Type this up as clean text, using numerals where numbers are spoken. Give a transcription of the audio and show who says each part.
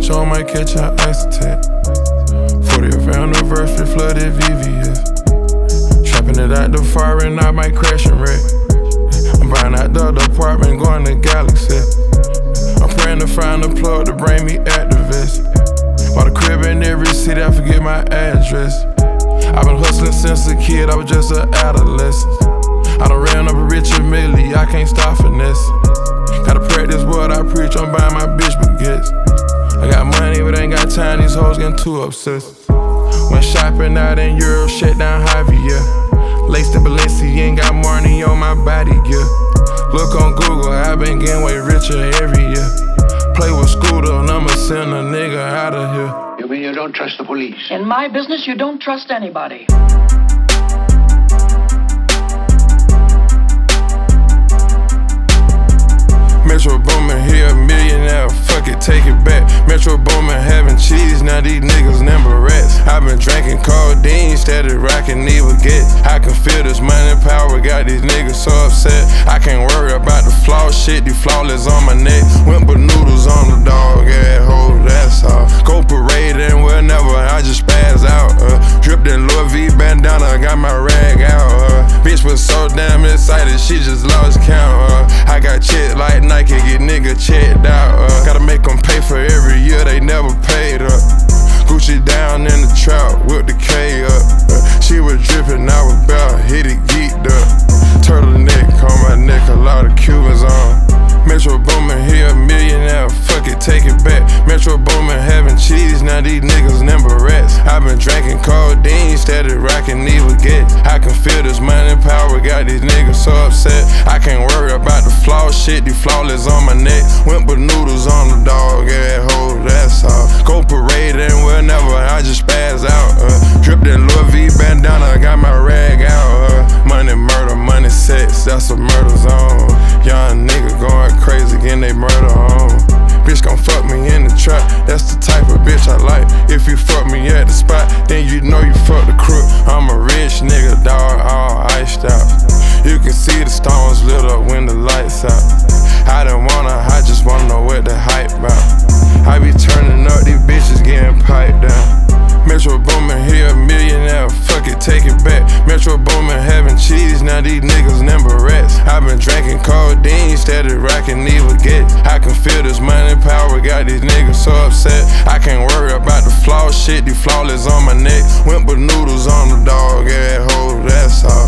Speaker 1: Joe might catch an ice attack. 40th anniversary, flooded VVS. Trapping it out the fire and I might crash and wreck. I'm buying out the apartment, going to Galaxy. I'm praying to find a plug to bring me activists. Bought a crib in every city, I forget my address. I've been hustling since a kid, I was just an adolescent. I done ran up a richer milli, I can't stop finesse. Gotta practice what I preach, I'm buying my bitch baguettes. I got money but ain't got time, these hoes getting too obsessed. Went shopping out in Europe, shut down Harvey, yeah. Laced in Balenciaga, ain't got money on my body, yeah. Look on Google, I been getting way richer every year. Play with Scooter and I'ma send a nigga out of here.
Speaker 2: You mean you don't trust the police?
Speaker 3: In my business, you don't trust anybody.
Speaker 1: Metro Boomin, here a millionaire, fuck it, take it back. Metro Boomin having cheese, now these niggas number rats. I been drinking codeine, steady rocking evil gets. I can feel this money power, got these niggas so upset. I can't worry about the flaw shit, the flawless on my neck. Wimple noodles on the dog, yeah, hold that's all. Go parade and whenever, I just spaz out. Dripped in Louis V bandana, got my rag out. Bitch was so damn excited, she just lost count. I got shit like Nike, get nigga checked out. Gotta make them pay for every year, they never paid up. Gucci down in the trap, whip the K up. She was drippin', I was bout, hit it, geeked up. Turtleneck on my neck, a lot of Cubans on. Metro Boomin, here a millionaire, fuck it, take it back. Metro Boomin having cheese, now these niggas number rats. I been drinking codeine, steady rocking evil gets. I can feel this money power, got these niggas so upset. I can't worry about the flaw shit, the flawless on my neck. Wimple noodles on the dog, yeah, hold that's all. Go parade and whenever, I just spaz out. Dripped in Louis V bandana, got my rag out. Money, murder, money, sex, that's a murder zone. Young nigga going crazy, getting they murder on. Bitch gon' fuck me in the trap, that's the type of bitch I like. If you fuck me at the spot, then you know you fuck the crook. I'm a rich nigga, dog, all iced out. You can see the stones lit up when the lights out. I didn't wanna, I just wanna know what the hype about. I be turning up, these bitches getting piped down. Metro Boomin, here a millionaire, fuck it, take it back. Metro Boomin having cheese, now these niggas number rats. I been drinking codeine, steady rocking evil gets. I can feel this money power, got these niggas so upset. I can't worry about the flaw shit, the flawless on my neck. Wimple noodles on the dog, yeah, hold that's all.